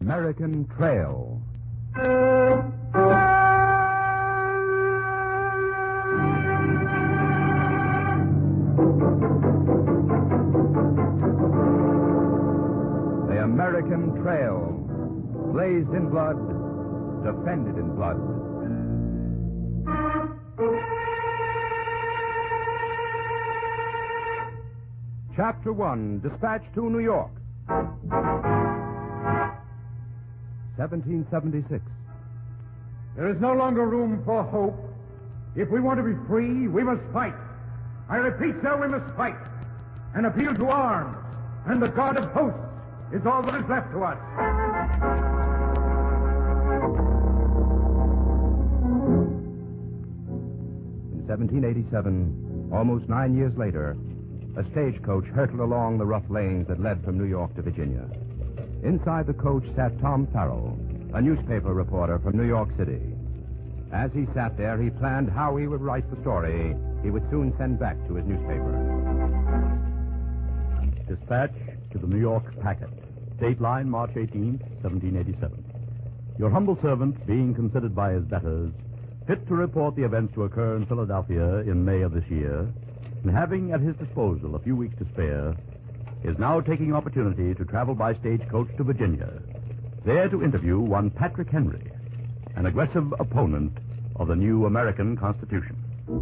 American Trail. The American Trail. Blazed in blood, defended in blood. Chapter 1, Dispatch to New York. 1776. There is no longer room for hope. If we want to be free, we must fight. I repeat, sir, we must fight. An appeal to arms and the God of hosts is all that is left to us. In 1787, almost 9 years later, a stagecoach hurtled along the rough lanes that led from New York to Virginia. Inside the coach sat Tom Farrell, a newspaper reporter from New York City. As he sat there, he planned how he would write the story he would soon send back to his newspaper. Dispatch to the New York Packet. Date line, March 18th, 1787. Your humble servant, being considered by his betters fit to report the events to occur in Philadelphia in May of this year, and having at his disposal a few weeks to spare, is now taking opportunity to travel by stagecoach to Virginia, there to interview one Patrick Henry, an aggressive opponent of the new American Constitution.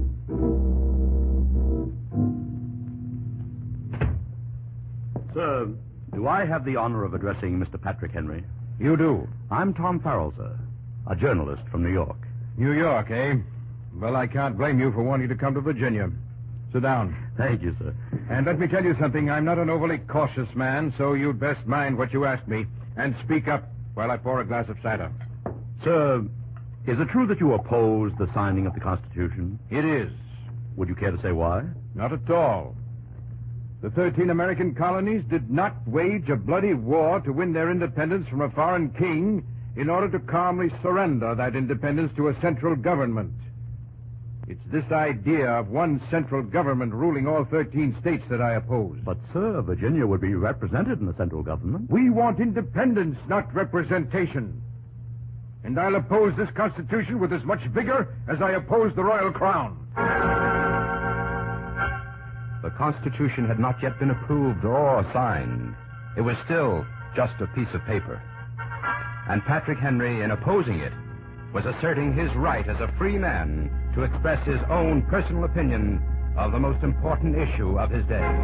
Sir, do I have the honor of addressing Mr. Patrick Henry? You do. I'm Tom Farrell, sir, a journalist from New York. New York, eh? Well, I can't blame you for wanting to come to Virginia. Sit down. Thank you, sir. And let me tell you something. I'm not an overly cautious man, so you'd best mind what you ask me and speak up while I pour a glass of cider. Sir, is it true that you oppose the signing of the Constitution? It is. Would you care to say why? Not at all. The 13 American colonies did not wage a bloody war to win their independence from a foreign king in order to calmly surrender that independence to a central government. It's this idea of one central government ruling all 13 states that I oppose. But, sir, Virginia would be represented in the central government. We want independence, not representation. And I'll oppose this Constitution with as much vigor as I oppose the Royal Crown. The Constitution had not yet been approved or signed. It was still just a piece of paper. And Patrick Henry, in opposing it, was asserting his right as a free man to express his own personal opinion of the most important issue of his day.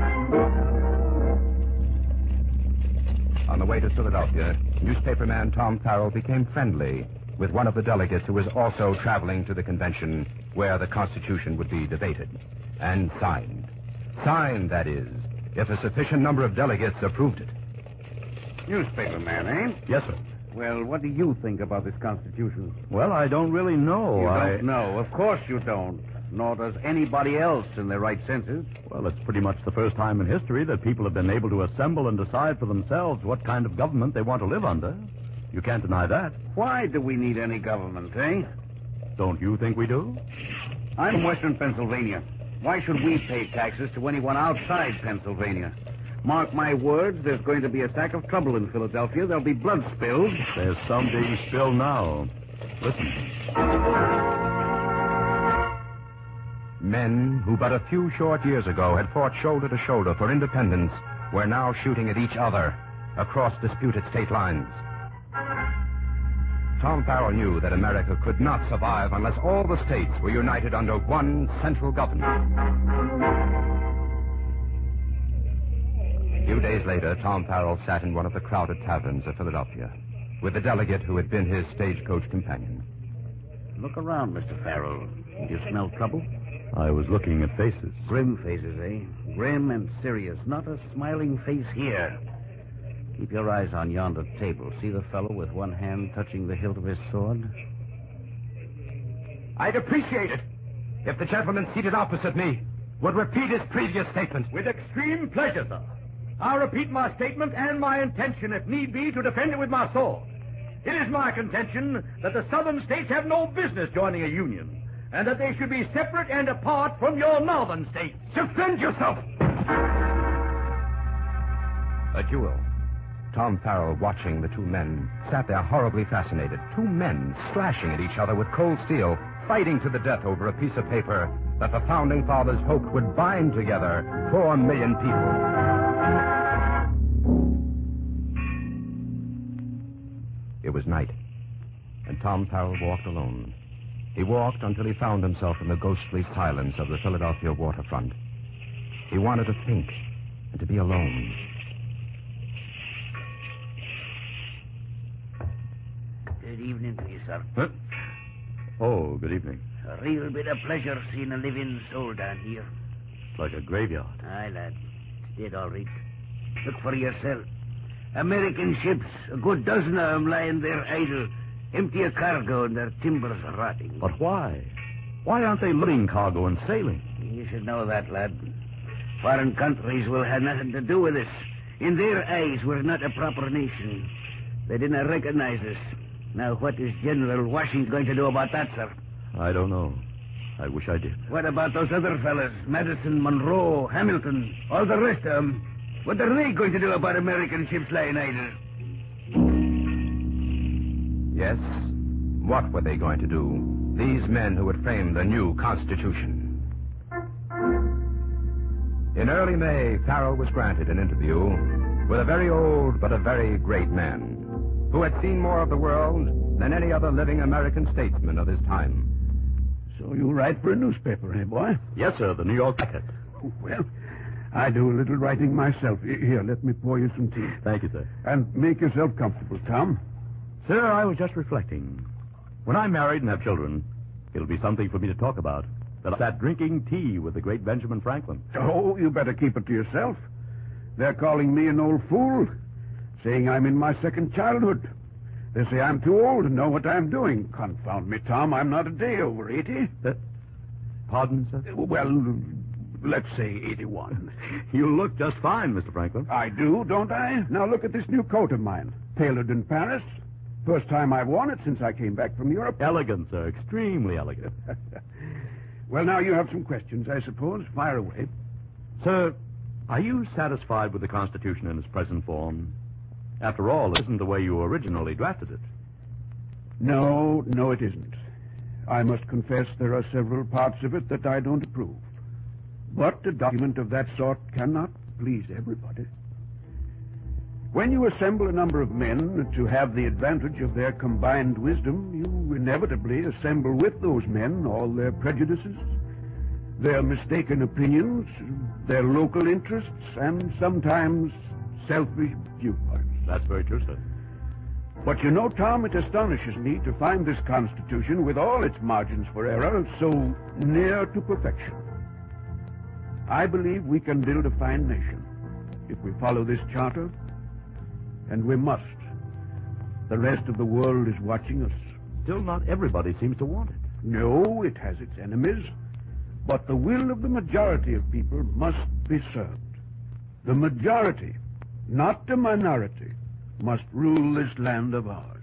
On the way to Philadelphia, newspaperman Tom Farrell became friendly with one of the delegates who was also traveling to the convention where the Constitution would be debated and signed. Signed, that is, if a sufficient number of delegates approved it. Newspaperman, eh? Yes, sir. Well, what do you think about this Constitution? Well, I don't really know. You don't know. Of course you don't. Nor does anybody else in their right senses. Well, it's pretty much the first time in history that people have been able to assemble and decide for themselves what kind of government they want to live under. You can't deny that. Why do we need any government, eh? Don't you think we do? I'm from Western Pennsylvania. Why should we pay taxes to anyone outside Pennsylvania? Mark my words, there's going to be a sack of trouble in Philadelphia. There'll be blood spilled. There's some being spilled now. Listen. Men who but a few short years ago had fought shoulder to shoulder for independence were now shooting at each other across disputed state lines. Tom Farrell knew that America could not survive unless all the states were united under one central government. A few days later, Tom Farrell sat in one of the crowded taverns of Philadelphia with the delegate who had been his stagecoach companion. Look around, Mr. Farrell. You smell trouble? I was looking at faces. Grim faces, eh? Grim and serious. Not a smiling face here. Keep your eyes on yonder table. See the fellow with one hand touching the hilt of his sword? I'd appreciate it if the gentleman seated opposite me would repeat his previous statement. With extreme pleasure, sir. I'll repeat my statement and my intention, if need be, to defend it with my sword. It is my contention that the southern states have no business joining a union, and that they should be separate and apart from your northern states. Defend yourself! A duel. Tom Farrell, watching the two men, sat there horribly fascinated. Two men slashing at each other with cold steel, fighting to the death over a piece of paper that the Founding Fathers hoped would bind together 4 million people. It was night, and Tom Farrell walked alone. He walked until he found himself in the ghostly silence of the Philadelphia waterfront. He wanted to think and to be alone. Good evening to you, sir. Huh? Oh, good evening. A real bit of pleasure seeing a living soul down here. It's like a graveyard. Aye, lad. It's dead, all right. Look for yourself. American ships, a good dozen of them lying there idle, empty of cargo and their timbers rotting. But why? Why aren't they loading cargo and sailing? You should know that, lad. Foreign countries will have nothing to do with us. In their eyes, we're not a proper nation. They didn't recognize us. Now, what is General Washington going to do about that, sir? I don't know. I wish I did. What about those other fellas? Madison, Monroe, Hamilton, all the rest of them. What are they going to do about American ships lying idle? Yes, what were they going to do? These men who had framed the new Constitution. In early May, Farrell was granted an interview with a very old but a very great man who had seen more of the world than any other living American statesman of his time. So you write for a newspaper, eh, boy? Yes, sir, the New York Packet. Well, I do a little writing myself. Here, let me pour you some tea. Thank you, sir. And make yourself comfortable, Tom. Sir, I was just reflecting. When I'm married and have children, it'll be something for me to talk about. That I sat drinking tea with the great Benjamin Franklin. Oh, you better keep it to yourself. They're calling me an old fool, saying I'm in my second childhood. They say I'm too old to know what I'm doing. Confound me, Tom, I'm not a day over 80. Pardon, sir? Well, let's say 81. You look just fine, Mr. Franklin. I do, don't I? Now look at this new coat of mine. Tailored in Paris. First time I've worn it since I came back from Europe. Elegant, sir. Extremely elegant. Well, now you have some questions, I suppose. Fire away. Sir, are you satisfied with the Constitution in its present form? After all, it isn't the way you originally drafted it. No, it isn't. I must confess there are several parts of it that I don't approve. But a document of that sort cannot please everybody. When you assemble a number of men to have the advantage of their combined wisdom, you inevitably assemble with those men all their prejudices, their mistaken opinions, their local interests, and sometimes selfish viewpoints. That's very true, sir. But you know, Tom, it astonishes me to find this Constitution, with all its margins for error, so near to perfection. I believe we can build a fine nation if we follow this charter, and we must. The rest of the world is watching us. Still, not everybody seems to want it. No, it has its enemies, but the will of the majority of people must be served. The majority, not the minority, must rule this land of ours.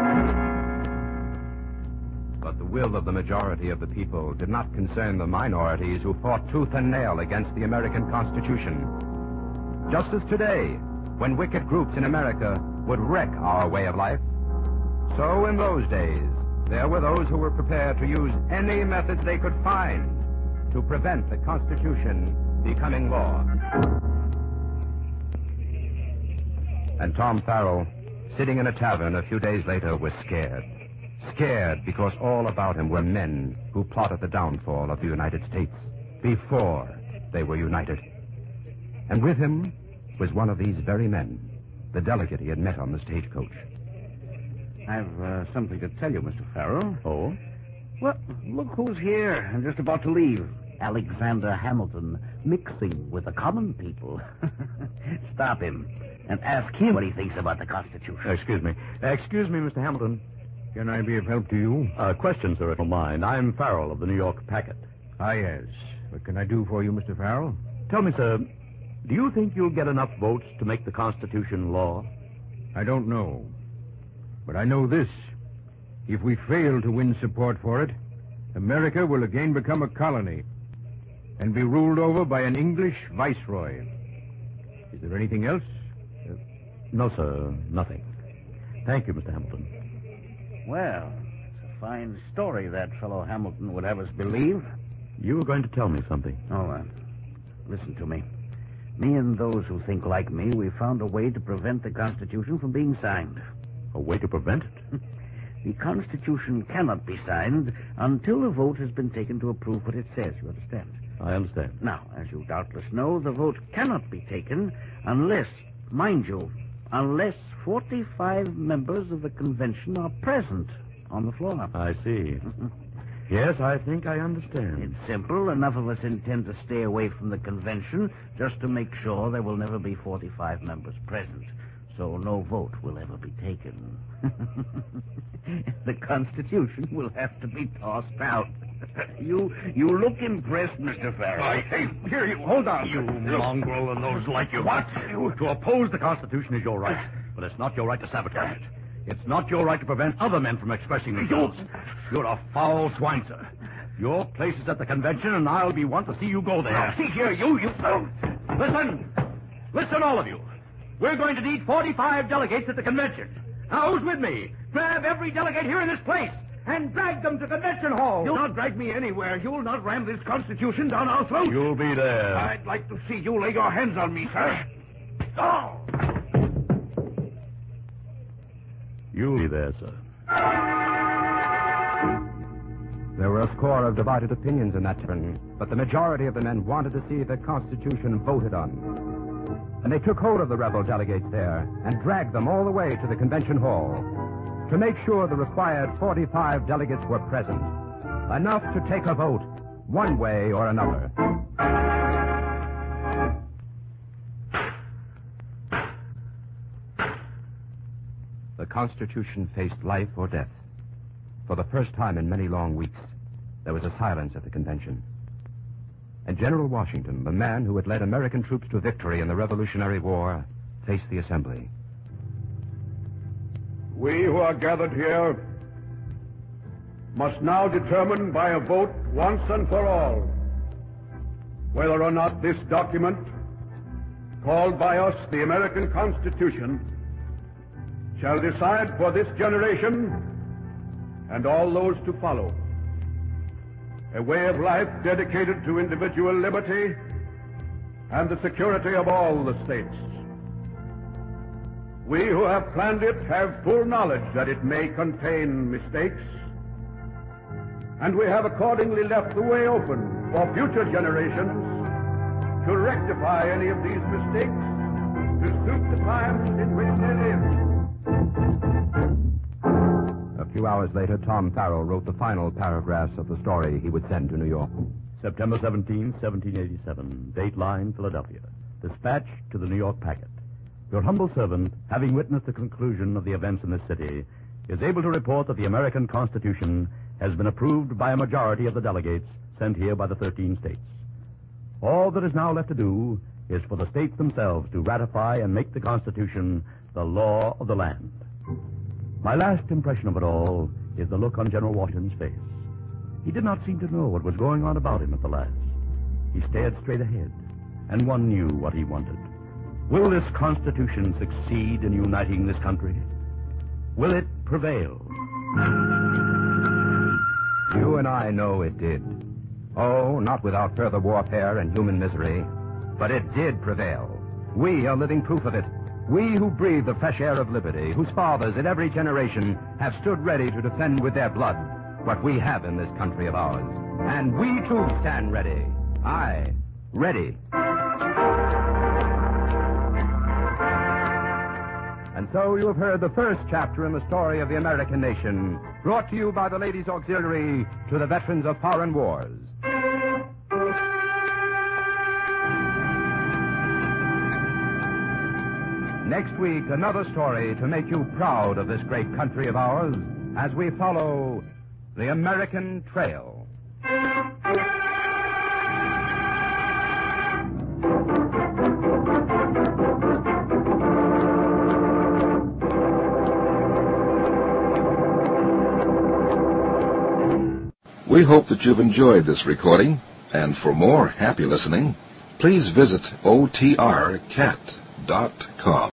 But the will of the majority of the people did not concern the minorities who fought tooth and nail against the American Constitution. Just as today, when wicked groups in America would wreck our way of life, so in those days, there were those who were prepared to use any methods they could find to prevent the Constitution becoming law. And Tom Farrell, sitting in a tavern a few days later, was scared. Scared because all about him were men who plotted the downfall of the United States before they were united. And with him was one of these very men, the delegate he had met on the stagecoach. I've something to tell you, Mr. Farrell. Oh? Well, look who's here and just about to leave. Alexander Hamilton, mixing with the common people. Stop him and ask him what he thinks about the Constitution. Excuse me, Mr. Hamilton. Can I be of help to you? Question, sir, if you don't mind. I'm Farrell of the New York Packet. Ah, yes. What can I do for you, Mr. Farrell? Tell me, sir, do you think you'll get enough votes to make the Constitution law? I don't know. But I know this. If we fail to win support for it, America will again become a colony and be ruled over by an English viceroy. Is there anything else? No, sir, nothing. Thank you, Mr. Hamilton. Well, it's a fine story that fellow Hamilton would have us believe. You were going to tell me something. Oh, listen to me. Me and those who think like me, we found a way to prevent the Constitution from being signed. A way to prevent it? The Constitution cannot be signed until a vote has been taken to approve what it says, you understand? I understand. Now, as you doubtless know, the vote cannot be taken unless, mind you, unless 45 members of the convention are present on the floor. I see. Yes, I think I understand. It's simple. Enough of us intend to stay away from the convention just to make sure there will never be 45 members present, so no vote will ever be taken. The Constitution will have to be tossed out. You look impressed, Mr. Farrell. Hey, here, you, hold on. You mongrel and those like you. What? To oppose the Constitution is your right, but it's not your right to sabotage it. It's not your right to prevent other men from expressing themselves. You're a foul swine, sir. Your place is at the convention, and I'll be one to see you go there. Now, see here, you... Listen, all of you. We're going to need 45 delegates at the convention. Now, who's with me? Grab every delegate here in this place and drag them to Convention Hall. You'll not drag me anywhere. You'll not ram this Constitution down our throats. You'll be there. I'd like to see you lay your hands on me, sir. Oh! You'll be there, sir. There were a score of divided opinions in that turn, but the majority of the men wanted to see the Constitution voted on. And they took hold of the rebel delegates there and dragged them all the way to the convention hall to make sure the required 45 delegates were present, enough to take a vote one way or another. The Constitution faced life or death. For the first time in many long weeks, there was a silence at the convention. And General Washington, the man who had led American troops to victory in the Revolutionary War, faced the assembly. We who are gathered here must now determine by a vote once and for all whether or not this document, called by us the American Constitution, shall decide for this generation and all those to follow a way of life dedicated to individual liberty and the security of all the states. We who have planned it have full knowledge that it may contain mistakes, and we have accordingly left the way open for future generations to rectify any of these mistakes to suit the times in which they live. A few hours later, Tom Farrell wrote the final paragraphs of the story he would send to New York. September 17, 1787. Dateline, Philadelphia. Dispatch to the New York Packet. Your humble servant, having witnessed the conclusion of the events in this city, is able to report that the American Constitution has been approved by a majority of the delegates sent here by the 13 states. All that is now left to do is for the states themselves to ratify and make the Constitution the law of the land. My last impression of it all is the look on General Washington's face. He did not seem to know what was going on about him at the last. He stared straight ahead, and one knew what he wanted. Will this Constitution succeed in uniting this country? Will it prevail? You and I know it did. Oh, not without further warfare and human misery, but it did prevail. We are living proof of it. We who breathe the fresh air of liberty, whose fathers in every generation have stood ready to defend with their blood what we have in this country of ours. And we too stand ready. Aye, ready. And so you have heard the first chapter in the story of the American nation, brought to you by the Ladies' Auxiliary to the veterans of foreign wars. Next week, another story to make you proud of this great country of ours as we follow the American Trail. We hope that you've enjoyed this recording, and for more happy listening, please visit otrcat.com.